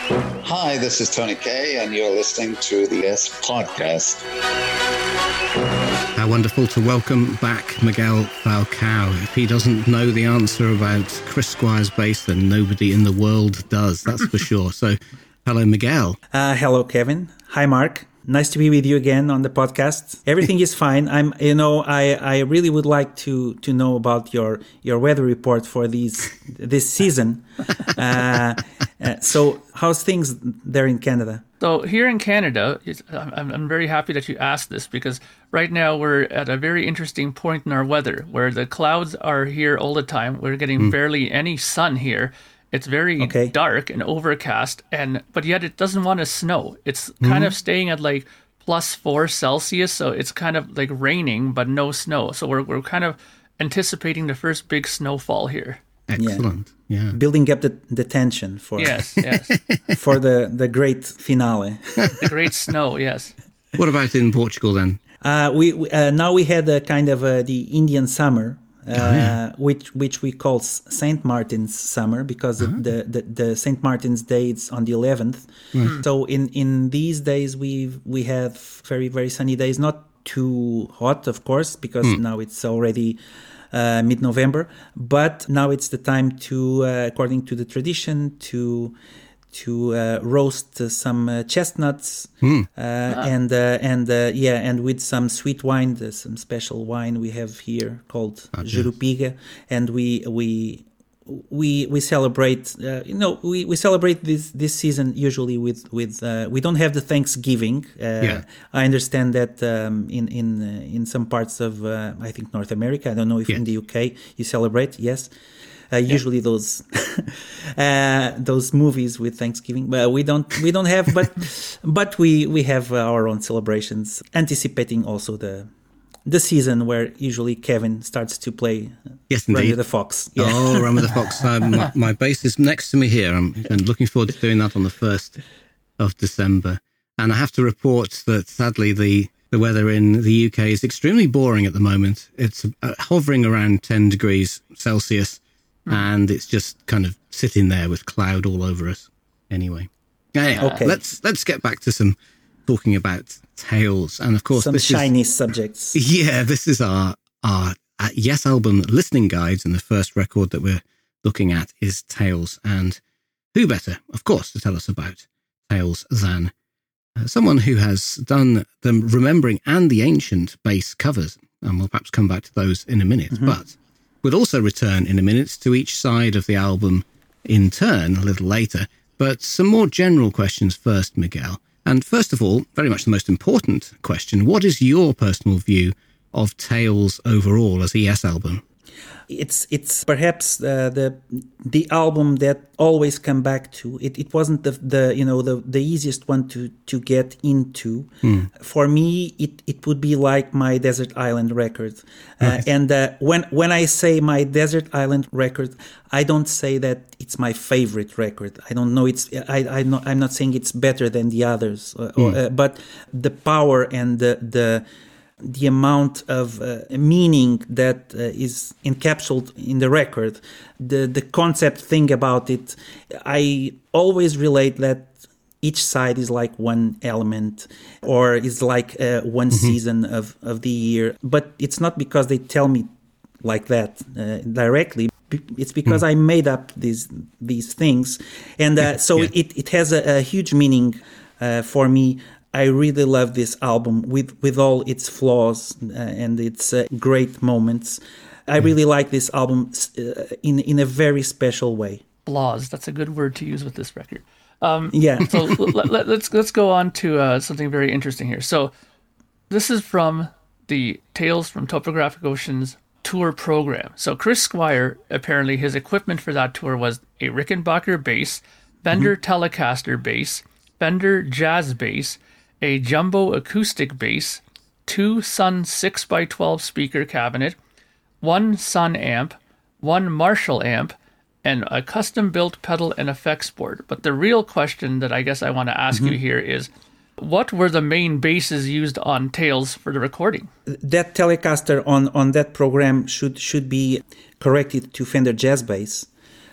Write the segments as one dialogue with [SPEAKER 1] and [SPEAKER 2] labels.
[SPEAKER 1] Hi, this is Tony Kay, and you're listening to the Yes Podcast.
[SPEAKER 2] How wonderful to welcome back Miguel Falcao. If he doesn't know the answer about Chris Squire's bass, then nobody in the world does, that's for sure. So, hello, Miguel.
[SPEAKER 3] Hello, Kevin. Hi, Mark. Nice to be with you again on the podcast. Everything is fine. I really would like to know about your weather report for this season. So how's things there in Canada?
[SPEAKER 4] So here in Canada, I'm very happy that you asked this, because right now we're at a very interesting point in our weather where the clouds are here all the time. We're getting barely any sun here. It's very dark and overcast, but yet it doesn't want to snow. It's kind of staying at like +4 Celsius, so it's kind of like raining, but no snow. So we're kind of anticipating the first big snowfall here.
[SPEAKER 2] Excellent. Yeah.
[SPEAKER 3] Building up the tension for for the great finale.
[SPEAKER 4] The great snow, yes.
[SPEAKER 2] What about in Portugal then?
[SPEAKER 3] We now we had a kind of the Indian summer. Which we call Saint Martin's summer, because the Saint Martin's Day is on the 11th. So in these days we have very, very sunny days, not too hot, of course, because now it's already mid-November, but now it's the time to, according to the tradition, to roast some chestnuts and with some sweet wine, some special wine we have here called Jurupiga, and we celebrate we celebrate this season usually with we don't have the Thanksgiving. I understand that in some parts of I think North America, I don't know if in the UK you celebrate. Usually those movies with Thanksgiving, but we don't have, but we have our own celebrations, anticipating also the season where usually Kevin starts to play Run with the Fox.
[SPEAKER 2] Oh, Run with the Fox. My bass is next to me here. I'm looking forward to doing that on the 1st of December. And I have to report that sadly the weather in the UK is extremely boring at the moment. It's hovering around 10 degrees Celsius. And it's just kind of sitting there with cloud all over us. Anyway, let's get back to some talking about Tales, and of course
[SPEAKER 3] some shiny subjects.
[SPEAKER 2] Yeah, this is our Yes album listening guides, and the first record that we're looking at is Tales. And who better, of course, to tell us about Tales than someone who has done the Remembering and the Ancient bass covers, and we'll perhaps come back to those in a minute, but. We'll also return in a minute to each side of the album in turn a little later, but some more general questions first, Miguel. And first of all, very much the most important question, what is your personal view of Tales overall as a Yes album?
[SPEAKER 3] It's perhaps the album that always come back to. It wasn't the easiest one to get into. For me, it would be like my Desert Island record.
[SPEAKER 2] Right.
[SPEAKER 3] And when I say my Desert Island record, I don't say that it's my favorite record. I don't know. I'm not saying it's better than the others, but the power and the amount of meaning that is encapsulated in the record, the concept thing about it, I always relate that each side is like one element or is like one season of the year. But it's not because they tell me like that directly. It's because I made up these things. And it has a huge meaning for me. I really love this album with all its flaws and its great moments. I really like this album in a very special way.
[SPEAKER 4] Flaws, that's a good word to use with this record.
[SPEAKER 3] So
[SPEAKER 4] let's go on to something very interesting here. So this is from the Tales from Topographic Oceans tour program. So Chris Squire, apparently his equipment for that tour was a Rickenbacker bass, Fender Telecaster bass, Fender Jazz bass, a jumbo acoustic bass, 2 Sun 6x12 speaker cabinet, 1 Sun amp, 1 Marshall amp, and a custom-built pedal and effects board. But the real question that I guess I want to ask you here is, what were the main basses used on Tales for the recording?
[SPEAKER 3] That Telecaster on that program should be corrected to Fender Jazz bass.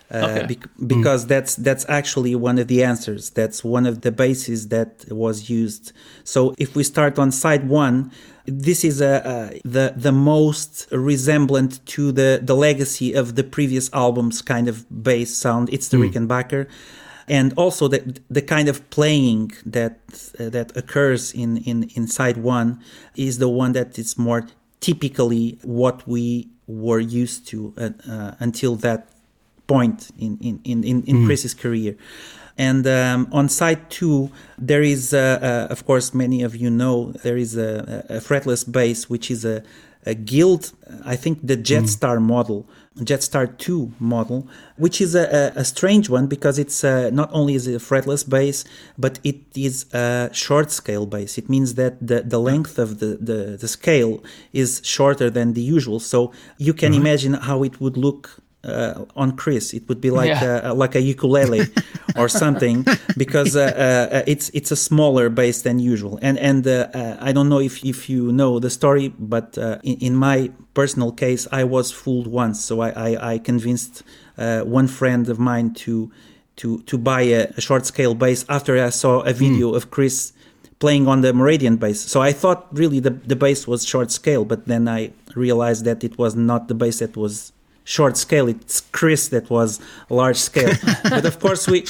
[SPEAKER 3] because that's actually one of the answers. That's one of the bases that was used. So if we start on side 1, this is the most resemblant to the legacy of the previous album's kind of bass sound. It's the Rickenbacker. And also the kind of playing that occurs in side 1 is the one that is more typically what we were used to until that point in Chris's career. And on side 2, there is, of course, many of you know, there is a fretless bass, which is a Guild, I think the Jetstar model, Jetstar 2 model, which is a strange one because it's not only is it a fretless bass, but it is a short scale bass. It means that the length of the scale is shorter than the usual. So you can imagine how it would look on Chris. It would be like a ukulele or something, because it's a smaller bass than usual. And I don't know if you know the story, but in my personal case, I was fooled once. So I convinced one friend of mine to buy a short scale bass after I saw a video of Chris playing on the Meridian bass. So I thought really the bass was short scale, but then I realized that it was not the bass that was short scale. It's Chris that was large scale. But of course we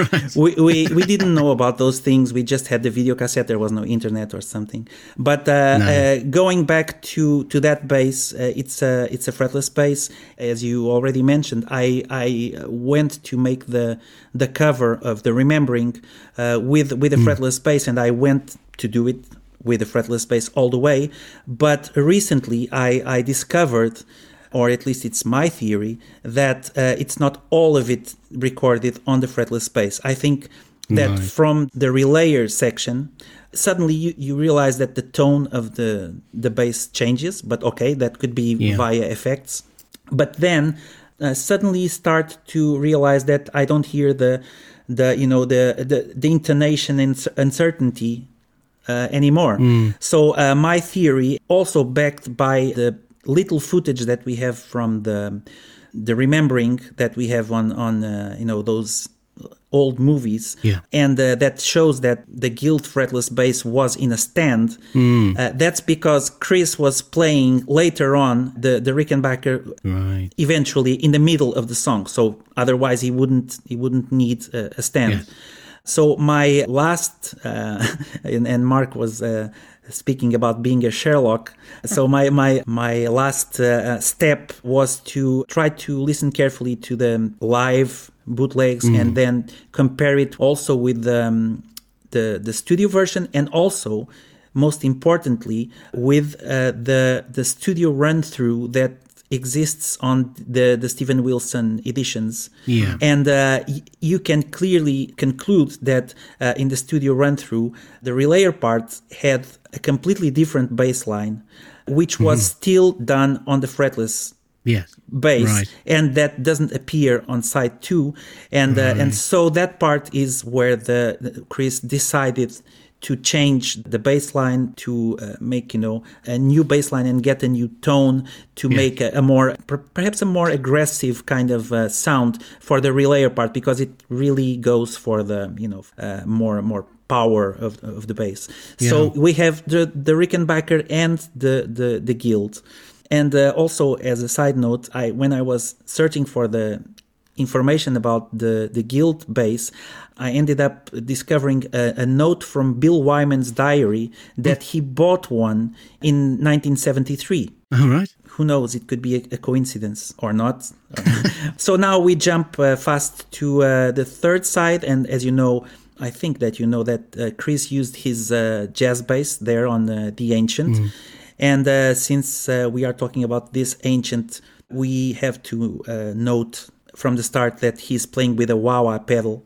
[SPEAKER 3] didn't know about those things. We just had the video cassette. There was no internet or something. But going back to that bass, it's a fretless bass. As you already mentioned, I went to make the cover of the Remembering with a fretless bass, and I went to do it with a fretless bass all the way. But recently I discovered, or at least it's my theory, that it's not all of it recorded on the fretless bass. I think that from the relayer section, suddenly you realize that the tone of the bass changes, but okay, that could be via effects. But then suddenly you start to realize that I don't hear the intonation and uncertainty anymore. So my theory, also backed by the little footage that we have from the Remembering that we have on those old movies, and that shows that the Guild fretless bass was in a stand. That's because Chris was playing later on the Rickenbacker eventually in the middle of the song, so otherwise he wouldn't need a stand. So my last and Mark was speaking about being a Sherlock. So my last step was to try to listen carefully to the live bootlegs and then compare it also with the studio version, and also, most importantly, with the studio run through that exists on the Steven Wilson editions. And you can clearly conclude that in the studio run-through, the relayer part had a completely different bass line, which was still done on the fretless bass, and that doesn't appear on side 2. And so that part is where the Chris decided to change the bass line, to make a new bass line and get a new tone, to make a more perhaps a more aggressive kind of sound for the relayer part, because it really goes for the more power of the bass. So we have the Rickenbacker and the Guild. And also, as a side note, when I was searching for the information about the Guild bass, I ended up discovering a note from Bill Wyman's diary that he bought one in 1973.
[SPEAKER 2] All right.
[SPEAKER 3] Who knows? It could be a coincidence or not. So now we jump fast to the third side, and as you know, I think that you know that Chris used his jazz bass there on the Ancient. And since we are talking about this Ancient, we have to note from the start that he's playing with a wah-wah pedal.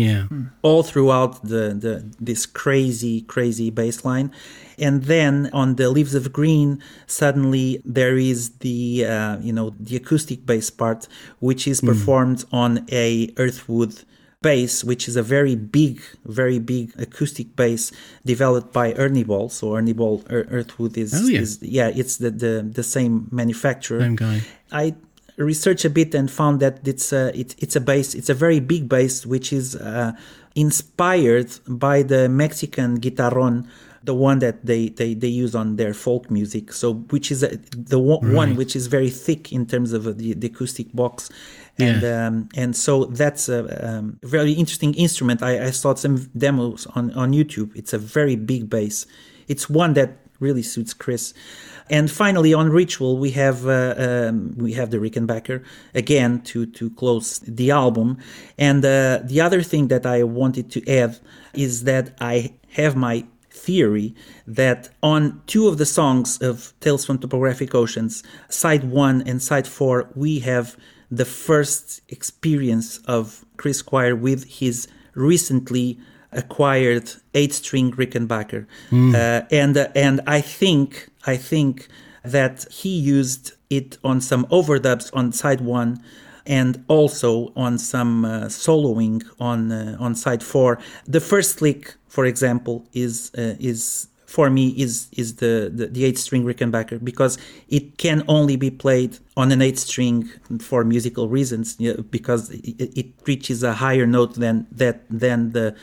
[SPEAKER 3] All throughout this crazy bass line. And then on the Leaves of Green, suddenly there is the acoustic bass part, which is performed on a Earthwood bass, which is a very big acoustic bass developed by Ernie Ball. So Ernie Ball, Earthwood is it's the same manufacturer.
[SPEAKER 2] Same guy.
[SPEAKER 3] researched a bit and found that it's a bass. It's a very big bass, which is inspired by the Mexican guitarron, the one that they use on their folk music. So, which is one which is very thick in terms of the acoustic box, and so that's a very interesting instrument. I saw some demos on YouTube. It's a very big bass. It's one that really suits Chris. And finally, on Ritual, we have the Rickenbacker again to close the album. And the other thing that I wanted to add is that I have my theory that on 2 of the songs of Tales from Topographic Oceans, side 1 and side 4, we have the first experience of Chris Squire with his recently acquired 8-string Rickenbacker. And I think that he used it on some overdubs on side 1 and also on some soloing on side 4. The first lick, for example, is for me is the 8-string Rickenbacker, because it can only be played on an 8-string for musical reasons, because it reaches a higher note than the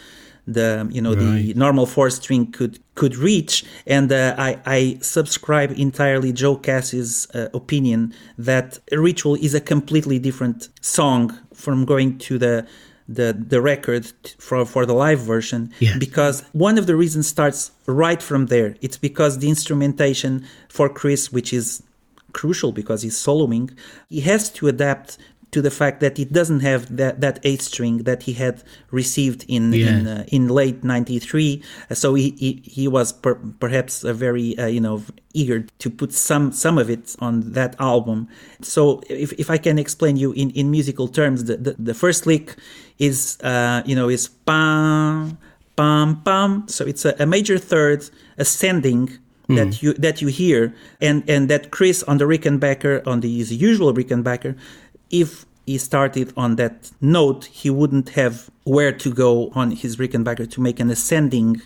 [SPEAKER 3] normal 4-string could reach. And I subscribe entirely Joe Cass's opinion that Ritual is a completely different song from going to the record for the live version, because one of the reasons starts right from there. It's because the instrumentation for Chris, which is crucial because he's soloing, he has to adapt to the fact that it doesn't have that 8-string that he had received in late '93. So he was perhaps very eager to put some of it on that album. So if I can explain you in musical terms, the first lick is is pam pam pam. So it's a major third ascending that you hear, and that Chris on the Rickenbacker, on his usual Rickenbacker, if he started on that note, he wouldn't have where to go on his Rickenbacker to make an ascending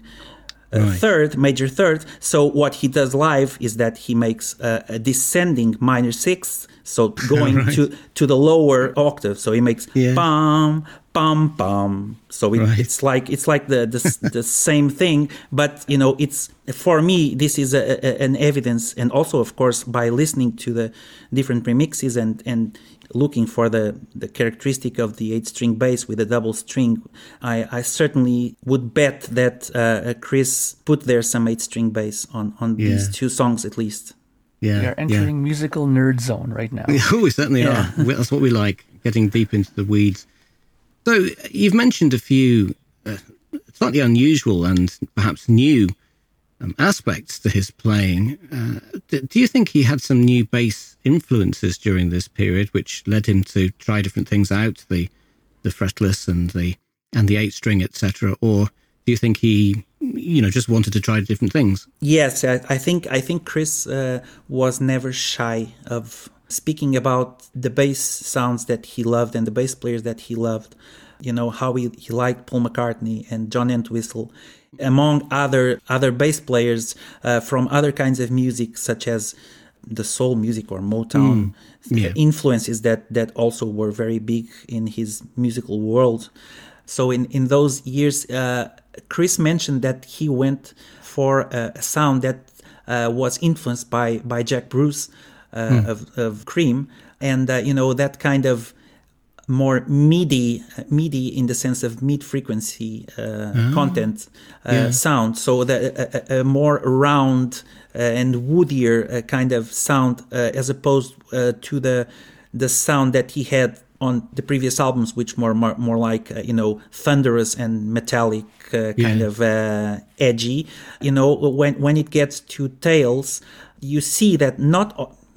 [SPEAKER 3] major third. So what he does live is that he makes a descending minor 6th, so going to the lower octave. So he makes pam pam pam. So it's like the same thing, but it's, for me, this is an evidence, and also of course by listening to the different remixes and looking for the characteristic of the 8-string bass with a double string, I certainly would bet that Chris put there some 8-string bass on these 2 songs at least.
[SPEAKER 4] Yeah, we are entering musical nerd zone right now.
[SPEAKER 2] Oh, we certainly are. That's what we like, getting deep into the weeds. So you've mentioned a few slightly unusual and perhaps new aspects to his playing. Do you think he had some new bass influences during this period, which led him to try different things out, the fretless and the 8-string, etc., or do you think he just wanted to try different things? Yes,
[SPEAKER 3] I think Chris was never shy of speaking about the bass sounds that he loved and the bass players that he loved. How he liked Paul McCartney and John Entwistle, among other bass players from other kinds of music, such as the soul music or Motown influences that also were very big in his musical world. So in those years, Chris mentioned that he went for a sound that was influenced by Jack Bruce of Cream, and that kind of more MIDI in the sense of mid-frequency content sound. So a more round and woodier kind of sound, as opposed to the sound that he had on the previous albums, which more like thunderous and metallic, kind of edgy. When it gets to Tales, you see that not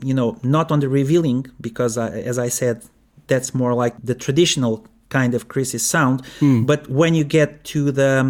[SPEAKER 3] on the Revealing, because as I said, that's more like the traditional kind of Chris's sound. But when you get to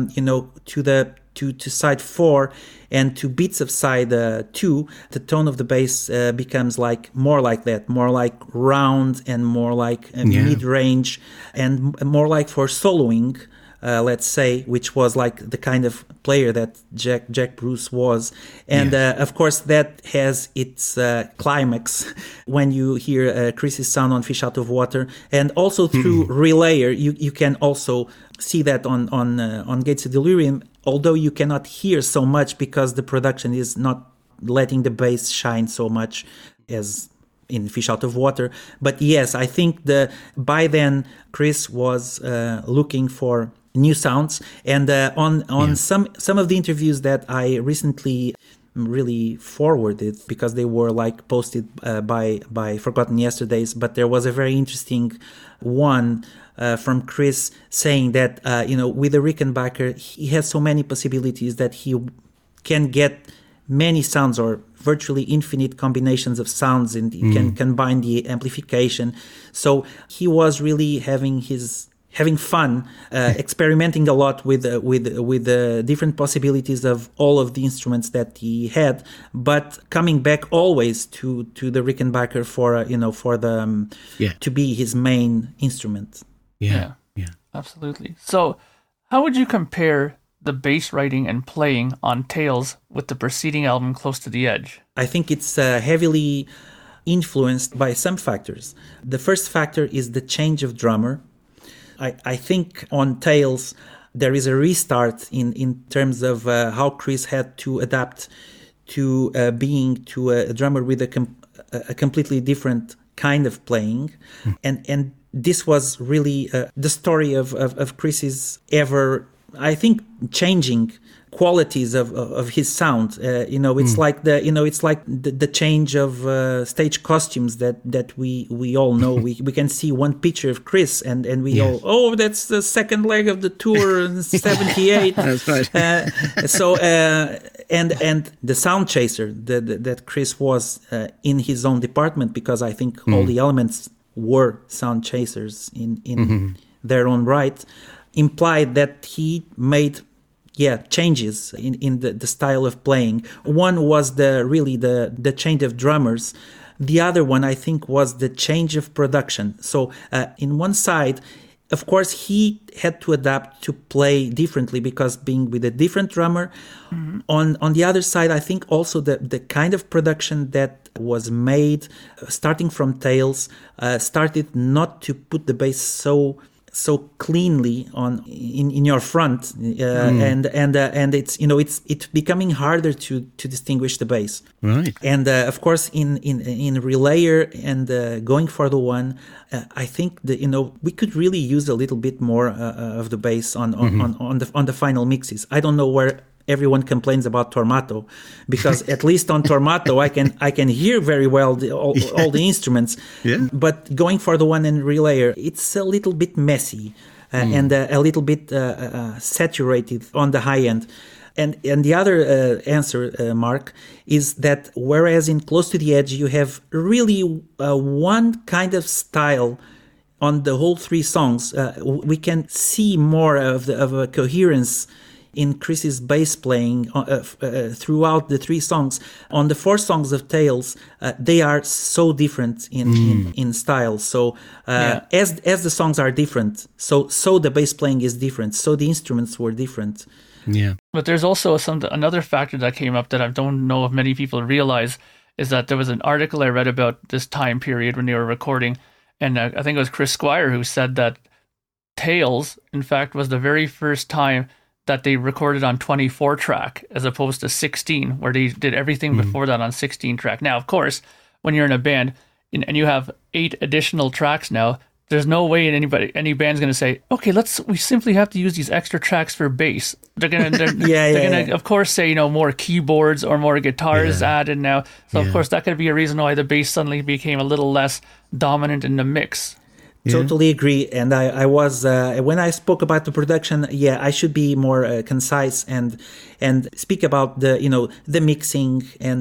[SPEAKER 3] the to side 4 and to beats of side 2, the tone of the bass becomes more like that, more like round and more like mid-range, and more like for soloing let's say, which was like the kind of player that Jack Bruce was. And of course, that has its climax when you hear Chris's sound on Fish Out of Water. And also through Relayer, you can also see that on Gates of Delirium, although you cannot hear so much because the production is not letting the bass shine so much as in Fish Out of Water. But yes, I think by then Chris was looking for new sounds, and on some of the interviews that I recently really forwarded, because they were like posted by Forgotten Yesterdays, but there was a very interesting one from Chris saying that with the Rickenbacker he has so many possibilities that he can get many sounds or virtually infinite combinations of sounds, and he can combine the amplification. So he was really having fun, experimenting a lot with the different possibilities of all of the instruments that he had, but coming back always to the Rickenbacker to be his main instrument.
[SPEAKER 2] Yeah,
[SPEAKER 4] absolutely. So, how would you compare the bass writing and playing on Tales with the preceding album, Close to the Edge?
[SPEAKER 3] I think it's heavily influenced by some factors. The first factor is the change of drummer. I think on Tales there is a restart in terms of how Chris had to adapt to being to a drummer with a completely different kind of playing, and this was really the story of Chris's ever, I think, changing qualities of his sound. It's like the change of stage costumes that we all know. we can see one picture of Chris and we all, that's the second leg of the tour in 78.
[SPEAKER 2] That's right.
[SPEAKER 3] And the sound chaser that Chris was in his own department, because I think all the elements were sound chasers in their own right, implied that he made changes in the style of playing. One was the change of drummers. The other one, I think, was the change of production. So in one side, of course, he had to adapt to play differently because being with a different drummer. On the other side, I think also the kind of production that was made starting from Tales started not to put the bass so cleanly in your front, and it's becoming harder to distinguish the bass.
[SPEAKER 2] Right.
[SPEAKER 3] And of course in Relayer and Going for the One, I think we could really use a little bit more of the bass on the final mixes. I don't know where everyone complains about Tormato, because at least on Tormato I can hear very well all the instruments.
[SPEAKER 2] Yeah.
[SPEAKER 3] But Going for the One and Relayer, it's a little bit messy and a little bit saturated on the high end. And the other answer, Mark, is that whereas in Close to the Edge you have really one kind of style on the whole three songs, we can see more of a coherence in Chris's bass playing throughout the three songs. On the four songs of Tales, they are so different in style. So as the songs are different, so the bass playing is different. So the instruments were different.
[SPEAKER 2] Yeah.
[SPEAKER 4] But there's also another factor that came up that I don't know if many people realize, is that there was an article I read about this time period when they were recording, and I think it was Chris Squire who said that Tales, in fact, was the very first time that they recorded on 24 track as opposed to 16, where they did everything before that on 16 track. Now, of course, when you're in a band and you have 8 additional tracks now, there's no way any band's going to say, okay, we simply have to use these extra tracks for bass. They're going to, of course, say, more keyboards or more guitars added now. So, of course, that could be a reason why the bass suddenly became a little less dominant in the mix.
[SPEAKER 3] Totally agree. And I was when I spoke about the production, I should be more concise and speak about the mixing and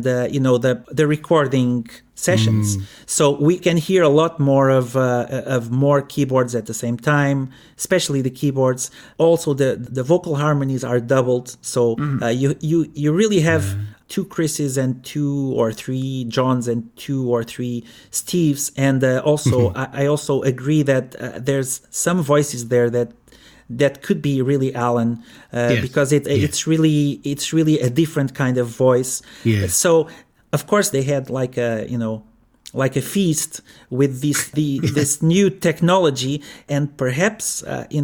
[SPEAKER 3] the recording sessions. So we can hear a lot more of more keyboards at the same time, especially the keyboards. Also the vocal harmonies are doubled. So you really have 2 Chris's and 2 or 3 Johns and 2 or 3 Steves. And also I also agree that there's some voices there that that could be really Alan, because it's really a different kind of voice.
[SPEAKER 2] Yeah.
[SPEAKER 3] So of course they had like a feast with this new technology, and perhaps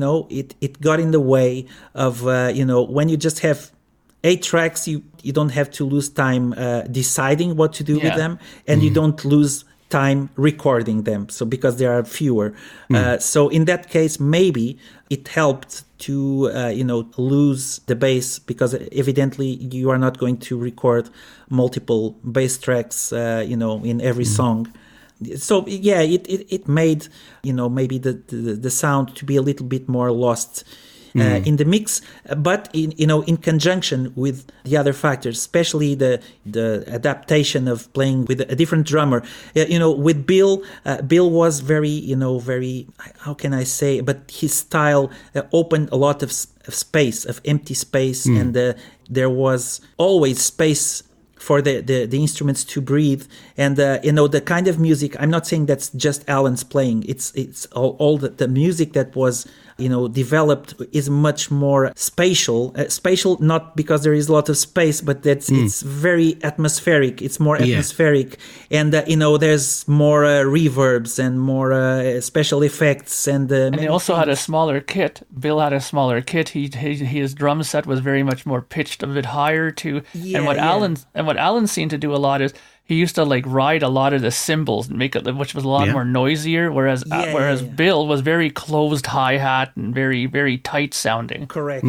[SPEAKER 3] it got in the way of when you just have 8 tracks, you don't have to lose time deciding what to do with them, and you don't lose time recording them, so because there are fewer. So in that case, maybe it helped to lose the bass, because evidently you are not going to record multiple bass tracks in every song. So yeah, it made maybe the sound to be a little bit more lost in the mix, but in conjunction with the other factors, especially the adaptation of playing with a different drummer. With Bill was very how can I say? But his style opened a lot of space, of empty space, and there was always space for the instruments to breathe, and the kind of music. I'm not saying that's just Alan's playing. It's all the music that was developed is much more spatial. Spatial not because there is a lot of space, but it's very atmospheric. It's more atmospheric, and there's more reverbs and more special effects, and
[SPEAKER 4] he also had a smaller kit. Bill had a smaller kit. His drum set was very much more pitched, a bit higher too. And what Alan seemed to do a lot is he used to ride a lot of the cymbals and make it, which was a lot more noisier, whereas Bill was very closed hi-hat and very, very tight sounding.
[SPEAKER 3] Correct.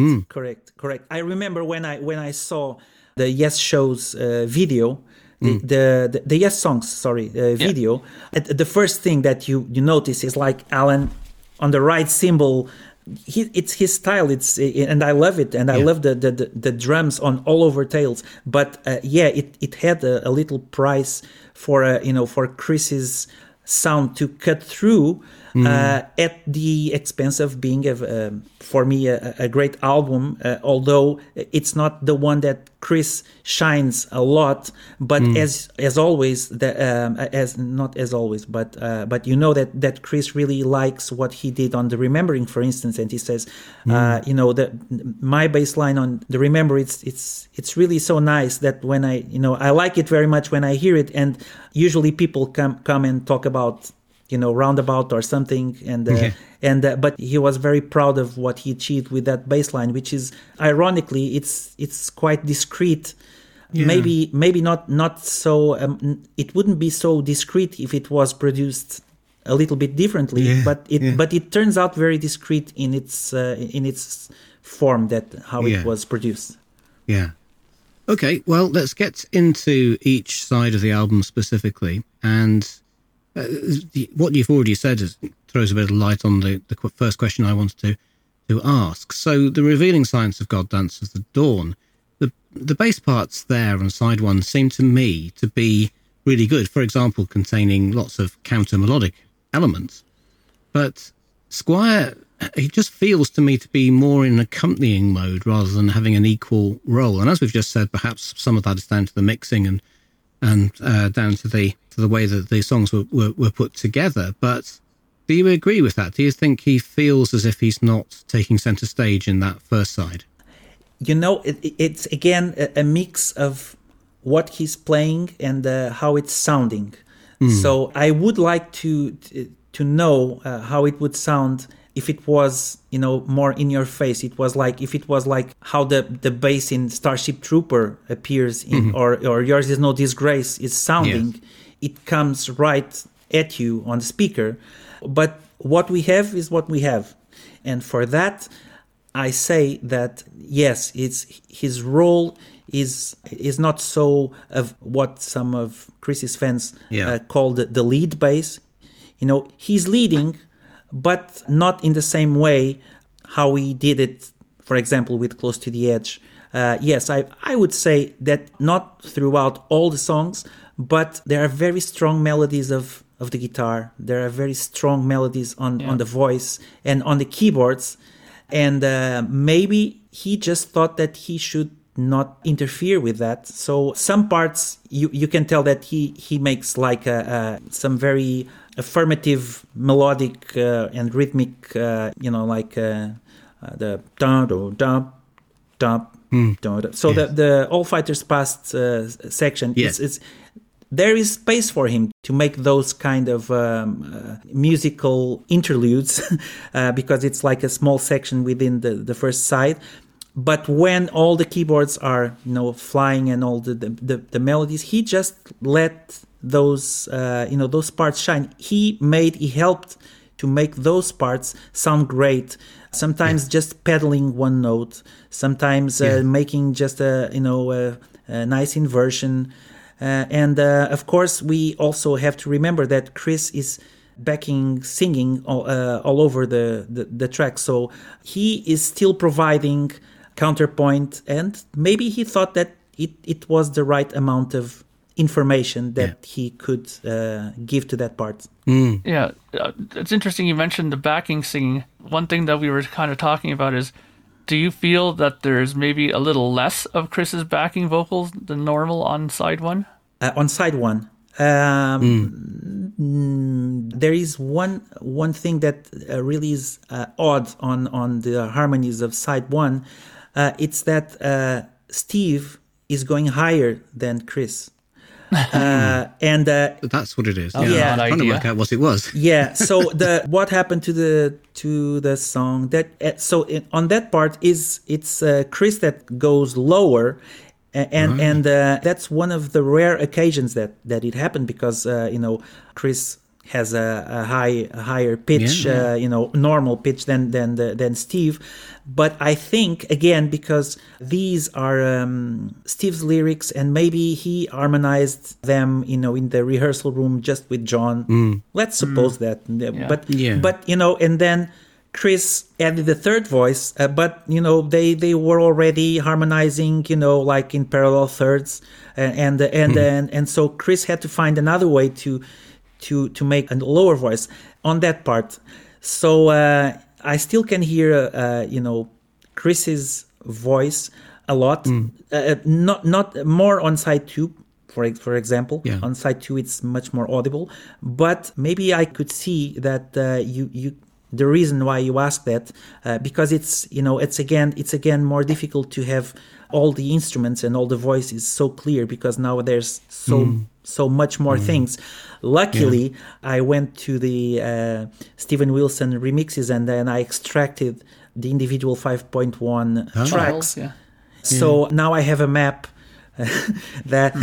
[SPEAKER 3] I remember when I saw the Yes Shows video, the Yes Songs, video, the first thing that you notice is Alan on the right cymbal. It's his style. And I love it, and I love the drums on all over Tales. But it had a little price for Chris's sound to cut through at the expense of being for me a great album. Although it's not the one that Chris shines a lot, but as always, not as always, but that Chris really likes what he did on the Remembering, for instance, and he says, my bass line on the Remember, it's really so nice that when I like it very much when I hear it, and usually people come and talk about Roundabout or something, but he was very proud of what he achieved with that bass line, which is ironically it's quite discreet. Maybe not so. It wouldn't be so discreet if it was produced a little bit differently, but it turns out very discreet in its form, how it was produced.
[SPEAKER 2] Yeah. Okay, well, let's get into each side of the album specifically, and what you've already said throws a bit of light on the first question I wanted to ask. So the Revealing Science of God, Dance of the Dawn, the bass parts there on side 1 seem to me to be really good, for example, containing lots of counter-melodic elements. But Squire, he just feels to me to be more in accompanying mode rather than having an equal role. And as we've just said, perhaps some of that is down to the mixing and down to the way that the songs were put together. But do you agree with that? Do you think he feels as if he's not taking centre stage in that first side?
[SPEAKER 3] It's again a mix of what he's playing and how it's sounding. So I would like to know how it would sound if it was, more in your face. If it was like how the bass in Starship Trooper appears in, or Yours Is No Disgrace is sounding. Yes. It comes right at you on the speaker. But what we have is what we have. And for that, I say that, yes, his role is not so of what some of Chris's fans call the lead bass. He's leading, but not in the same way how he did it, for example, with Close to the Edge. Yes, I would say that not throughout all the songs, but there are very strong melodies of the guitar. There are very strong melodies on the voice and on the keyboards. And maybe he just thought that he should not interfere with that. So some parts you can tell that he makes like some very affirmative melodic and rhythmic the dum dum dum dum. So the All Fighters Past section is there is space for him to make those kind of musical interludes because it's like a small section within the first side. But when all the keyboards are flying and all the melodies, he just let those those parts shine. He helped to make those parts sound great. Sometimes just pedaling one note, sometimes making just a nice inversion, and of course we also have to remember that Chris is backing singing all over the track, so he is still providing counterpoint, and maybe he thought that it was the right amount of information that he could give to that part.
[SPEAKER 4] Yeah, it's interesting you mentioned the backing singing. One thing that we were kind of talking about is, do you feel that there's maybe a little less of Chris's backing vocals than normal on side one?
[SPEAKER 3] On side one, there is one thing that really is odd on the harmonies of side one. It's that Steve is going higher than Chris. And
[SPEAKER 2] that's what it is.
[SPEAKER 3] Yeah,
[SPEAKER 2] I'm trying to work out what it was.
[SPEAKER 3] Yeah. So what happened to the song on that part is it's Chris that goes lower, and that's one of the rare occasions that it happened because Chris has a higher pitch, normal pitch than Steve. But I think again because these are Steve's lyrics, and maybe he harmonized them, in the rehearsal room just with John. Let's suppose that. But and then Chris added the third voice, but they were already harmonizing, like in parallel thirds, and so Chris had to find another way to make a lower voice on that part. So I still can hear, Chris's voice a lot. Not more on side two, for example. Yeah. On side two, it's much more audible. But maybe I could see that the reason why you asked that because it's again more difficult to have all the instruments and all the voices so clear because now there's so much more things. Luckily, I went to the Steven Wilson remixes and then I extracted the individual 5.1 tracks. So now I have a map that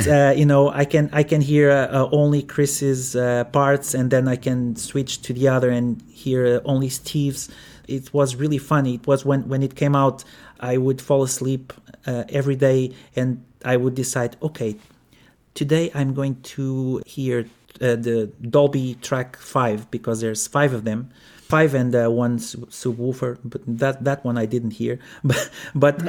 [SPEAKER 3] I can hear only Chris's parts, and then I can switch to the other and hear only Steve's. It was really funny. It was when it came out, I would fall asleep every day, and I would decide, okay, today I'm going to hear the Dolby track 5 because there's 5 of them. 5 and one subwoofer, but that one I didn't hear. But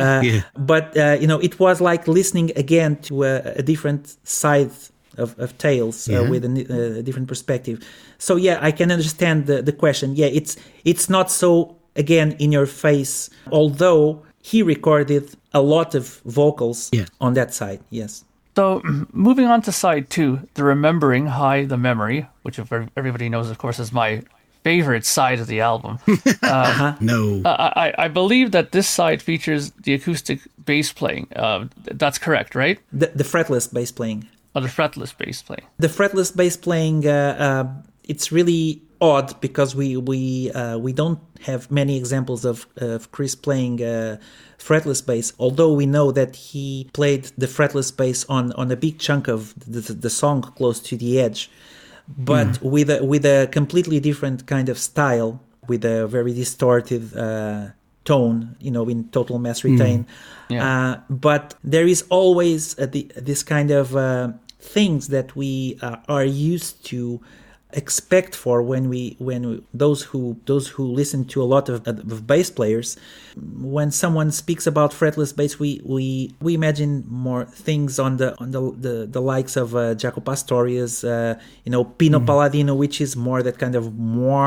[SPEAKER 3] it was like listening again to a different side of Tales with a different perspective. So I can understand the question. It's not so again in your face, although he recorded a lot of vocals on that side. Yes.
[SPEAKER 4] So moving on to side 2, the Remembering High the Memory, which everybody knows, of course, is my favorite side of the album.
[SPEAKER 2] No.
[SPEAKER 4] I believe that this side features the acoustic bass playing. That's correct, right?
[SPEAKER 3] The fretless bass playing.
[SPEAKER 4] Oh, the fretless bass playing.
[SPEAKER 3] The fretless bass playing, it's really odd because we don't have many examples of Chris playing fretless bass, although we know that he played the fretless bass on a big chunk of the song Close to the Edge. But with a completely different kind of style, with a very distorted tone, in Total Mass Retain. But there is always this kind of things that we are used to expect for when those who listen to a lot of bass players, when someone speaks about fretless bass, we imagine more things on the likes of Jaco Pastorius, Pino Palladino, which is more that kind of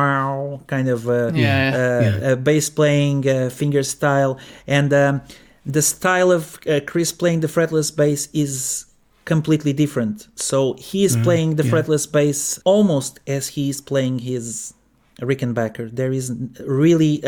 [SPEAKER 3] bass playing finger style, and the style of Chris playing the fretless bass is completely different. So he is playing the fretless bass almost as he is playing his Rickenbacker. There is really,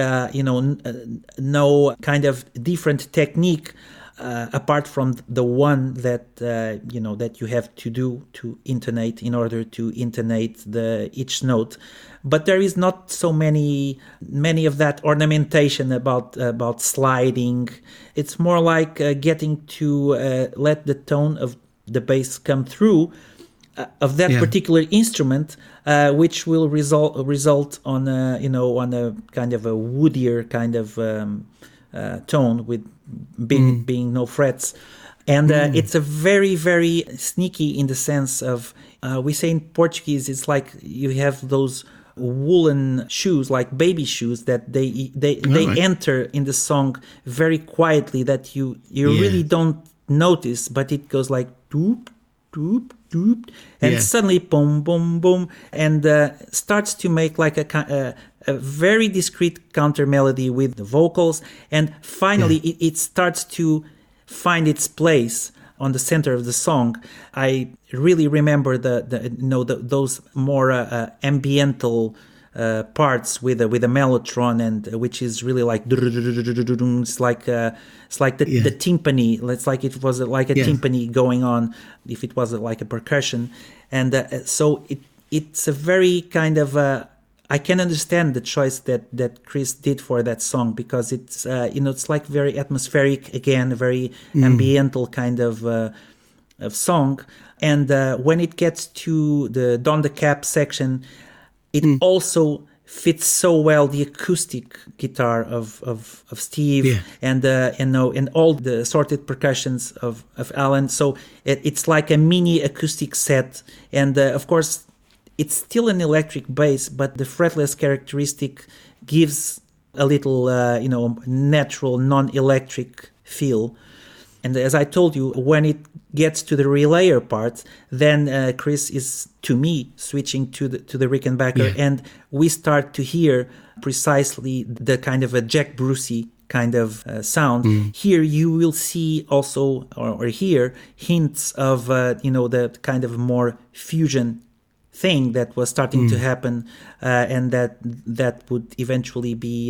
[SPEAKER 3] no kind of different technique apart from the one that that you have to do to intonate in order to intonate each note. But there is not so many of that ornamentation about sliding. It's more like getting to let the tone of the bass come through of that particular instrument, which will result on a kind of a woodier kind of tone with being no frets. And it's a very, very sneaky in the sense of, we say in Portuguese, it's like you have those woolen shoes, like baby shoes, that they enter in the song very quietly, that you really don't notice, but it goes like doop, doop, doop, and suddenly boom, boom, boom, and starts to make like a very discrete counter melody with the vocals, and finally it starts to find its place on the center of the song. I really remember those more ambiental parts with a mellotron, and which is really like it's like the timpani. It's like it was like a timpani going on if it was like a percussion, and so it's a very kind of I can understand the choice that Chris did for that song, because it's it's like very atmospheric again, very ambiental kind of song. And when it gets to the Don the Cap section, it also fits so well the acoustic guitar of Steve and all the assorted percussions of Alan. So it's like a mini acoustic set, and of course it's still an electric bass, but the fretless characteristic gives a little natural non-electric feel. And as I told you, when it gets to the relayer part, then Chris is, to me, switching to the Rickenbacker, and we start to hear precisely the kind of a Jack Brucey kind of sound. Here you will see also or hear hints of the kind of more fusion thing that was starting to happen, and that would eventually be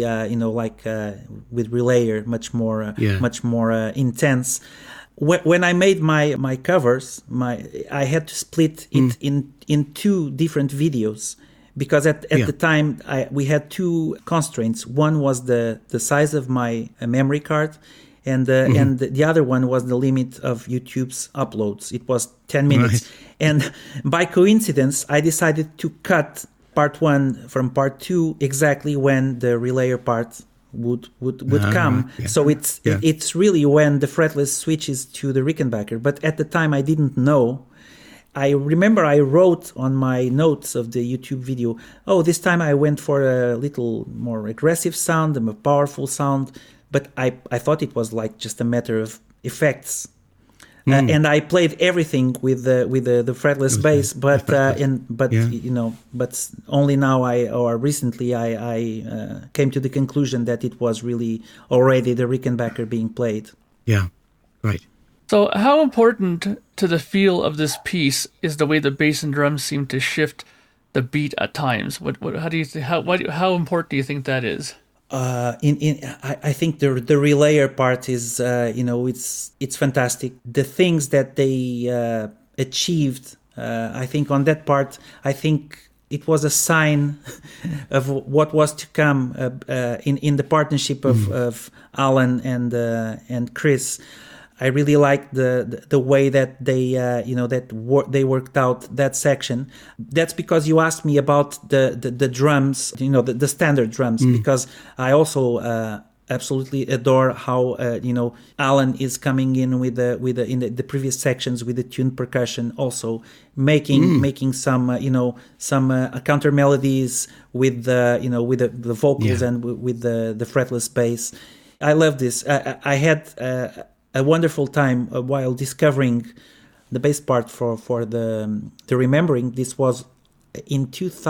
[SPEAKER 3] with relayer much more intense. When I made my covers, I had to split it in two different videos, because at the time we had two constraints. One was the size of my memory card, and the other one was the limit of YouTube's uploads. It was 10 minutes. Right. And by coincidence, I decided to cut part 1 from part 2 exactly when the relayer part would come. Yeah. So it's really when the fretless switches to the Rickenbacker. But at the time, I didn't know. I remember I wrote on my notes of the YouTube video, this time I went for a little more aggressive sound, a more powerful sound. But I thought it was like just a matter of effects, and I played everything with the fretless bass. But but only now recently I came to the conclusion that it was really already the Rickenbacker being played.
[SPEAKER 2] Yeah, right.
[SPEAKER 4] So, how important to the feel of this piece is the way the bass and drums seem to shift the beat at times? How important do you think that is?
[SPEAKER 3] I think the relayer part is it's fantastic. The things that they achieved, I think on that part, I think it was a sign of what was to come in the partnership of Alan and Chris. I really liked the way that they they worked out that section. That's because you asked me about the drums, the standard drums, because I also absolutely adore how Alan is coming in with in the previous sections with the tuned percussion, also making some counter melodies with the vocals and with the fretless bass. I love this. I had a wonderful time while discovering the bass part for the Remembering. This was in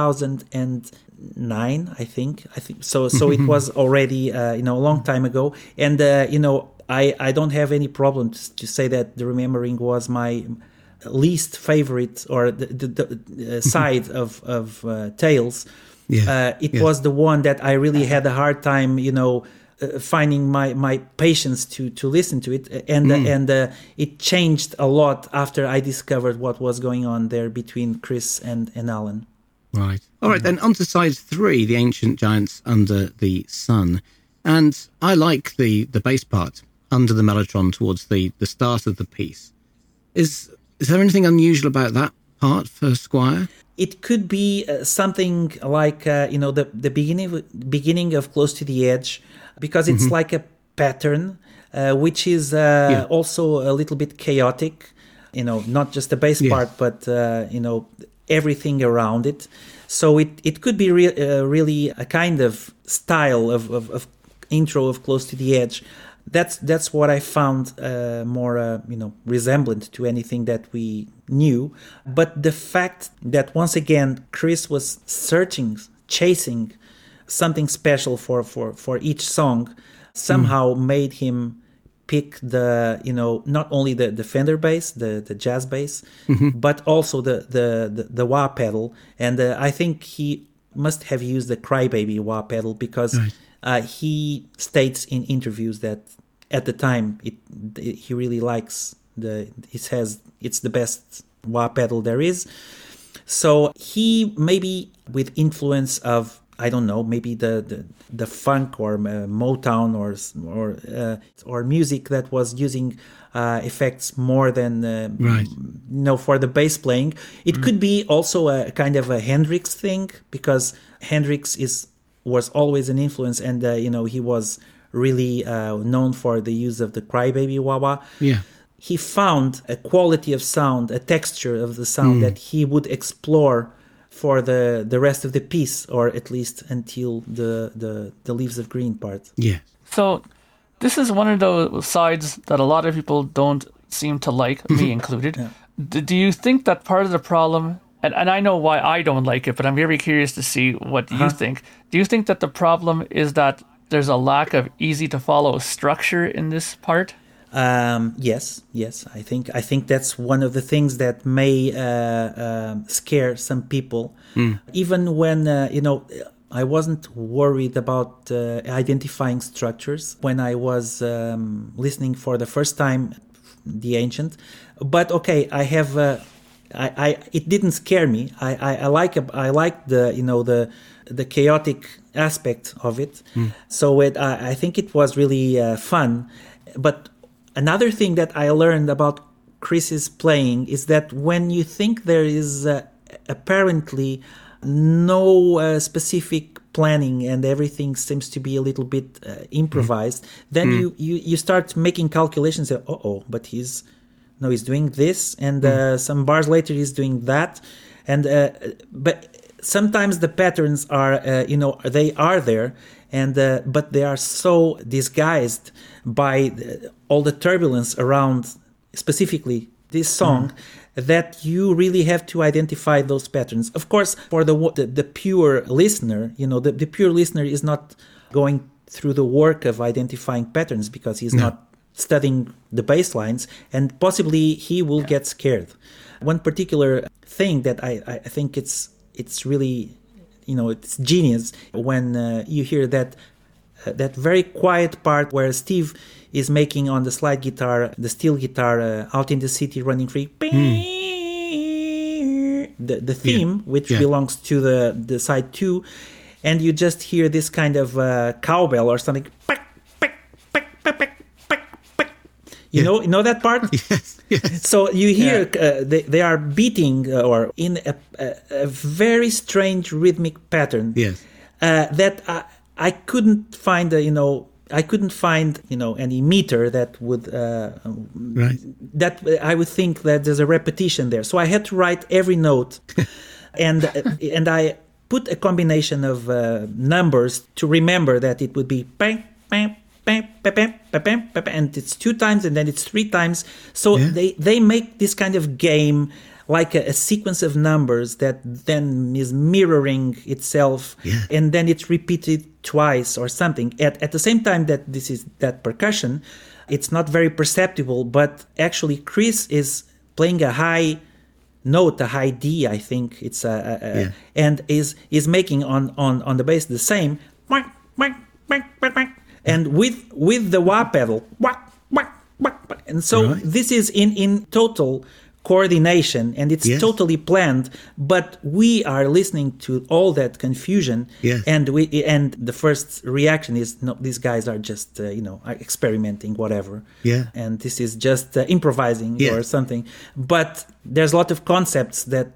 [SPEAKER 3] 2009, I think so. So it was already a long time ago, and I don't have any problem to say that the Remembering was my least favorite, or the side of Tales. It was the one that I really had a hard time, finding my patience to listen to it, and it changed a lot after I discovered what was going on there between Chris and Alan.
[SPEAKER 2] Right. All right, then on to side 3, The Ancient Giants Under the Sun. And I like the bass part under the mellotron towards the start of the piece. Is there anything unusual about that part for Squire?
[SPEAKER 3] It could be something like the beginning of Close to the Edge, because it's like a pattern, which is also a little bit chaotic. Not just the bass part, but everything around it. So it could be really a kind of style of intro of Close to the Edge. That's what I found more resemblant to anything that we knew. But the fact that once again Chris was chasing something special for each song somehow made him pick the not only the Fender bass, the jazz bass, but also the wah pedal. And I think he must have used the Crybaby wah pedal, because he states in interviews that at the time he really likes he says it's the best wah pedal there is. So he, maybe with influence of, I don't know, maybe the funk or Motown or music that was using effects more than for the bass playing. It could be also a kind of a Hendrix thing, because Hendrix was always an influence, and he was really known for the use of the Crybaby wah-wah.
[SPEAKER 2] Yeah.
[SPEAKER 3] He found a quality of sound, a texture of the sound that he would explore for the rest of the piece, or at least until the Leaves of Green part.
[SPEAKER 2] Yeah.
[SPEAKER 4] So this is one of those sides that a lot of people don't seem to like, me included. Yeah. Do you think that part of the problem, and I know why I don't like it, but I'm very curious to see what you think. Do you think that the problem is that there's a lack of easy to follow structure in this part?
[SPEAKER 3] Yes. I think that's one of the things that may scare some people. Even when I wasn't worried about identifying structures when I was listening for the first time The Ancient, but okay, I have. It didn't scare me. I like the chaotic aspect of it. So I think it was really fun. But another thing that I learned about Chris's playing is that when you think there is apparently no specific planning and everything seems to be a little bit improvised, then you start making calculations. But he's doing this, and some bars later he's doing that, and but sometimes the patterns are they are there, and but they are so disguised by all the turbulence around specifically this song that you really have to identify those patterns. Of course, for the pure listener, the pure listener is not going through the work of identifying patterns, because he's not studying the bass lines, and possibly he will get scared. One particular thing that I think it's really, it's genius when you hear that very quiet part where Steve is making on the slide guitar, the steel guitar, Out in the City Running Free, the theme, which belongs to the side 2, and you just hear this kind of cowbell or something. You know that part?
[SPEAKER 2] Yes.
[SPEAKER 3] So you hear they are beating or in a very strange rhythmic pattern.
[SPEAKER 2] Yes.
[SPEAKER 3] That I couldn't find any meter that would that I would think that there's a repetition there. So I had to write every note, and I put a combination of numbers to remember that it would be bang, bang, bam, bam, bam, bam, bam, and it's 2 times and then it's 3 times. So they make this kind of game like a sequence of numbers that then is mirroring itself, and then it's repeated twice or something. At the same time that this is that percussion, it's not very perceptible, but actually Chris is playing a high note, a high D, I think it's and is making on the bass the same, and with the wah pedal, and so this is in total coordination, and it's totally planned, but we are listening to all that confusion, and the first reaction is, no, these guys are just experimenting, whatever, and this is just improvising or something. But there's a lot of concepts that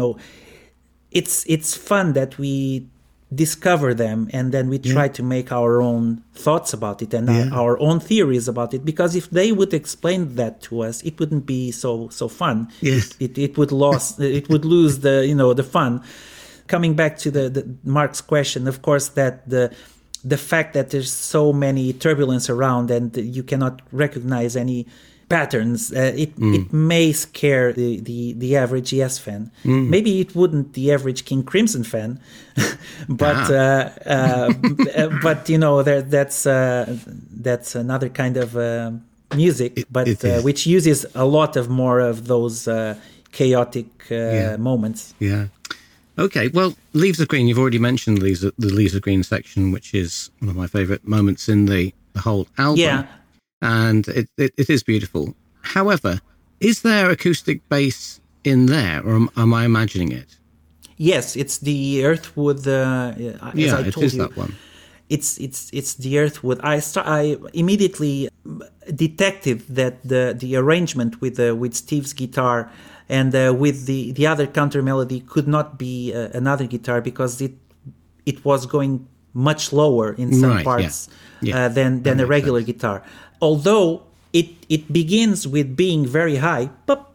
[SPEAKER 3] it's fun that we discover them, and then we try to make our own thoughts about it and our own theories about it, because if they would explain that to us, it wouldn't be so fun. It would lose the fun. Coming back to the Mark's question, of course, that the fact that there's so many turbulence around and you cannot recognize any patterns, it may scare the average Yes fan. Maybe it wouldn't the average King Crimson fan, but that's another kind of music, which uses a lot of more of those chaotic moments.
[SPEAKER 2] Okay, well, Leaves of Green, you've already mentioned the Leaves of Green section, which is one of my favorite moments in the whole album. And it is beautiful. However, is there acoustic bass in there, or am I imagining it?
[SPEAKER 3] Yes, it's the Earthwood. As I told you,
[SPEAKER 2] that one.
[SPEAKER 3] It's the Earthwood. I immediately detected that the arrangement with Steve's guitar and with the other counter melody could not be another guitar, because it was going much lower in some parts than a regular guitar. Although it begins with being very high, but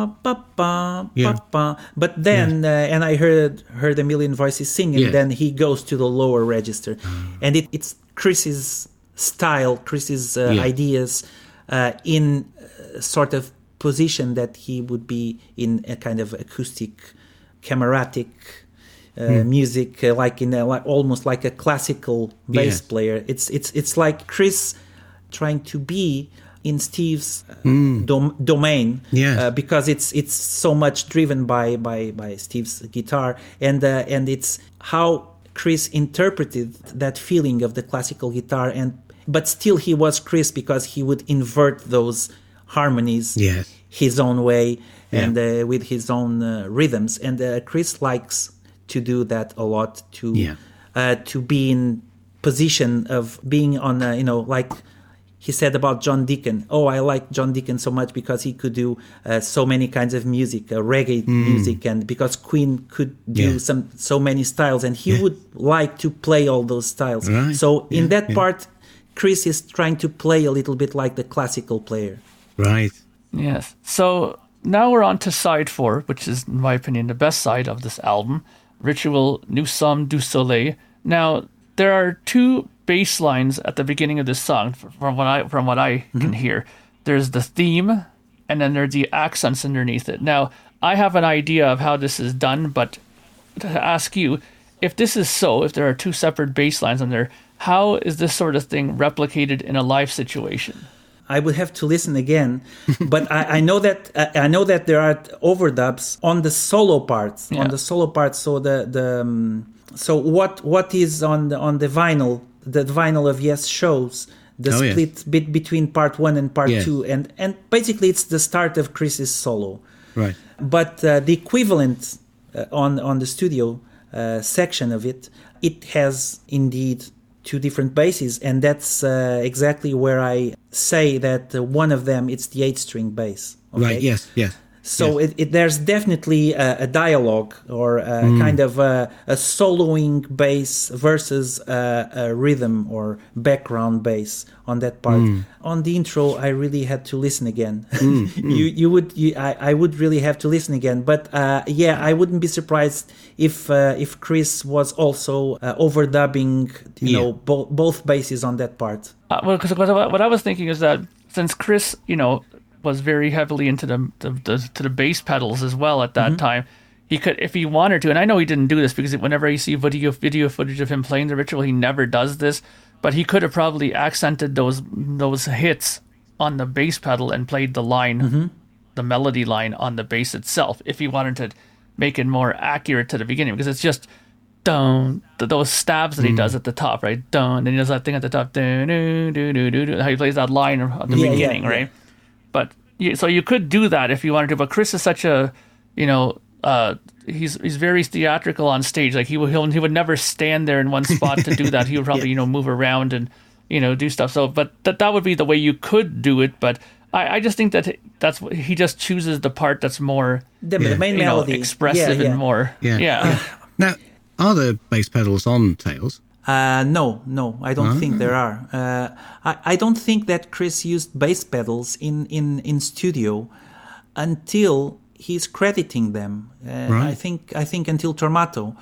[SPEAKER 3] then and I heard a million voices singing. Then he goes to the lower register, and it's Chris's style, Chris's ideas in sort of position that he would be in a kind of acoustic, cameratic music, like almost like a classical bass player. It's like Chris trying to be in Steve's domain, because it's so much driven by Steve's guitar, and it's how Chris interpreted that feeling of the classical guitar, but still he was Chris, because he would invert those harmonies his own way and with his own rhythms, and Chris likes to do that a lot, to be in position of being on like he said about John Deacon. Oh, I like John Deacon so much because he could do so many kinds of music, reggae music, and because Queen could do so many styles, and he would like to play all those styles.
[SPEAKER 2] Right.
[SPEAKER 3] So in that part, Chris is trying to play a little bit like the classical player.
[SPEAKER 2] Right.
[SPEAKER 4] Yes. So now we're on to side 4, which is, in my opinion, the best side of this album, Ritual Nous sommes du Soleil. Now, there are 2 bass lines at the beginning of this song, from what I can hear. There's the theme, and then there's the accents underneath it. Now, I have an idea of how this is done, but to ask you, if this is so, if there are 2 separate bass lines on there, how is this sort of thing replicated in a live situation?
[SPEAKER 3] I would have to listen again, but I know that there are overdubs on the solo parts. On the solo parts, so so what is on the vinyl? The vinyl of Yes shows the split bit between part 1 and part 2, and basically it's the start of Chris's solo.
[SPEAKER 2] Right.
[SPEAKER 3] But the equivalent on the studio section of it has indeed 2 different basses, and that's exactly where I say that one of them, it's the 8-string bass. Okay?
[SPEAKER 2] Right. Yes.
[SPEAKER 3] So there's definitely a dialogue, or a kind of a soloing bass versus a rhythm or background bass on that part. On the intro, I really had to listen again. I would really have to listen again. But I wouldn't be surprised if Chris was also overdubbing, both basses on that part.
[SPEAKER 4] Well, because what I was thinking is that since Chris, was very heavily into the bass pedals as well at that time. He could, if he wanted to, and I know he didn't do this because whenever you see video footage of him playing the Ritual, he never does this. But he could have probably accented those hits on the bass pedal and played the line the melody line on the bass itself if you wanted to make it more accurate to the beginning, because it's just dun, those stabs that he does at the top, right? Dun, and he does that thing at the top, dun, dun, dun, dun, dun, dun, how he plays that line at the beginning, right? But so you could do that if you wanted to. But Chris is such a, he's very theatrical on stage. Like he would never stand there in one spot to do that. He would probably move around and do stuff. So, but that would be the way you could do it. But I just think that's what he just chooses the part that's more
[SPEAKER 3] the main melody,
[SPEAKER 4] expressive and more.
[SPEAKER 2] Now, are there bass pedals on Tails?
[SPEAKER 3] No, I don't think there are. I don't think that Chris used bass pedals in studio until he's crediting them. Right. I think until Tormato.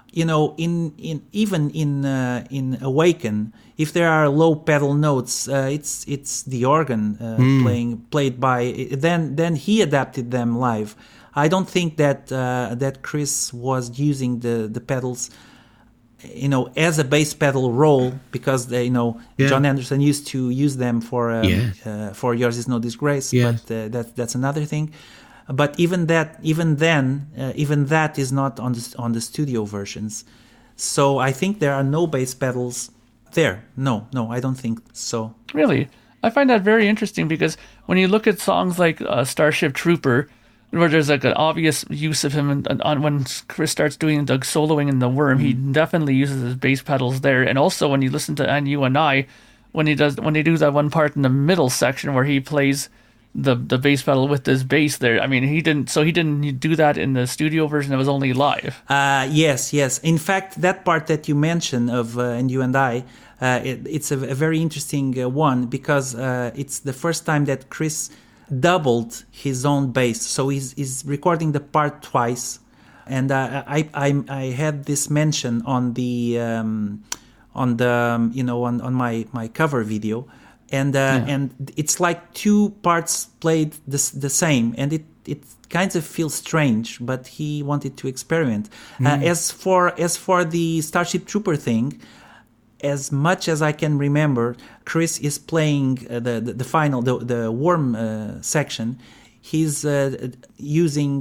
[SPEAKER 3] In Awaken, if there are low pedal notes, it's the organ played by. Then he adapted them live. I don't think that Chris was using the pedals, as a bass pedal roll, because John Anderson used to use them for Yours Is No Disgrace, but that's another thing. But even that is not on the studio versions. So I think there are no bass pedals there. No, I don't think so.
[SPEAKER 4] Really, I find that very interesting, because when you look at songs like Starship Trooper, where there's like an obvious use of him when Chris starts doing the soloing in The Worm, he definitely uses his bass pedals there. And also when you listen to And You and I, when they do that one part in the middle section where he plays the bass pedal with his bass there. I mean, he didn't do that in the studio version. It was only live.
[SPEAKER 3] Yes. In fact, that part that you mentioned of And You and I, it's a very interesting one, because it's the first time that Chris doubled his own bass. So he's recording the part twice, and I had this mention on the on my cover video. And it's like two parts played the same, and it kind of feels strange, but he wanted to experiment. As for the Starship Trooper thing, as much as I can remember, Chris is playing the final, the Worm section. He's using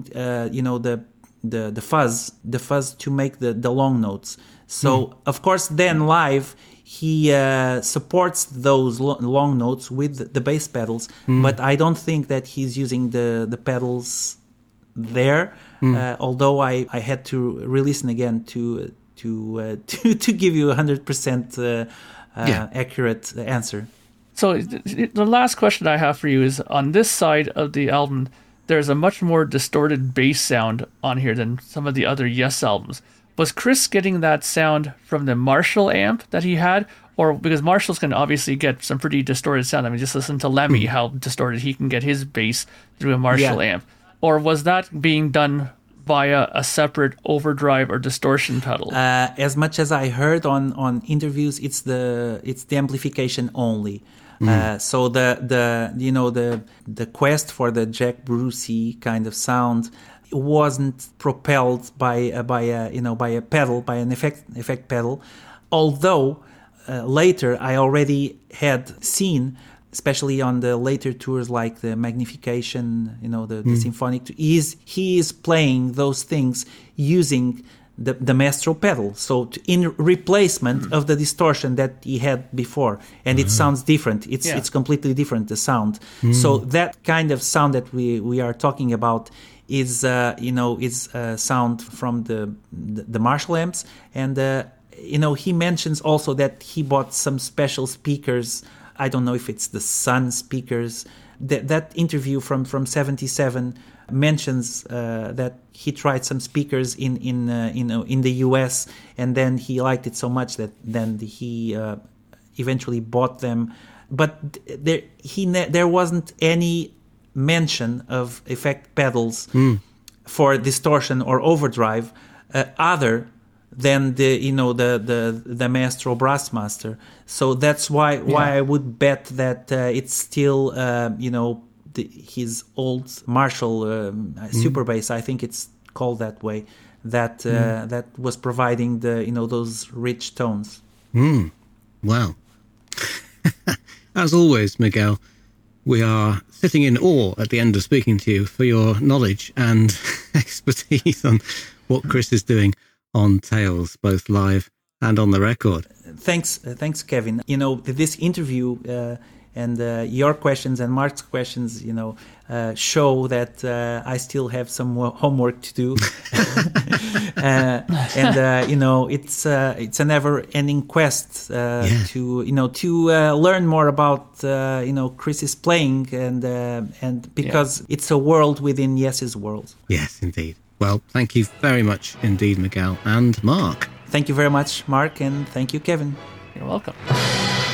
[SPEAKER 3] the fuzz to make the long notes. So of course, then live, he supports those long notes with the bass pedals, but I don't think that he's using the pedals there. Although I had to re-listen again to give you 100% accurate answer.
[SPEAKER 4] So the last question I have for you is, on this side of the album, there's a much more distorted bass sound on here than some of the other Yes albums. Was Chris getting that sound from the Marshall amp that he had? Or because Marshalls can obviously get some pretty distorted sound. I mean, just listen to Lemmy, how distorted he can get his bass through a Marshall amp. Or was that being done via a separate overdrive or distortion pedal?
[SPEAKER 3] As much as I heard on interviews, it's the amplification only. So the quest for the Jack Brucey kind of sound wasn't propelled by a pedal, by an effect pedal. Although later I already had seen, especially on the later tours like the Magnification, the Symphonic, he is playing those things using the Maestro pedal, so in replacement of the distortion that he had before, and it sounds different. It's completely different, the sound. So that kind of sound that we are talking about is sound from the Marshall amps, and he mentions also that he bought some special speakers. I don't know if it's the Sun speakers. That interview from 77 mentions that he tried some speakers in the US, and then he liked it so much that then he eventually bought them. But there wasn't any mention of effect pedals for distortion or overdrive other than the Maestro Brassmaster. So that's why I would bet that it's still his old Marshall super bass, I think it's called that way, that was providing those rich tones.
[SPEAKER 2] Wow. As always, Miguel, we are sitting in awe at the end of speaking to you for your knowledge and expertise on what Chris is doing on Tales, both live and on the record.
[SPEAKER 3] Thanks, Kevin. This interview and your questions and Mark's questions, show that I still have some more homework to do. It's a never-ending quest to learn more about Chris's playing and because it's a world within Yes's world.
[SPEAKER 2] Yes, indeed. Well, thank you very much indeed, Miguel and Mark.
[SPEAKER 3] Thank you very much, Mark, and thank you, Kevin.
[SPEAKER 4] You're welcome.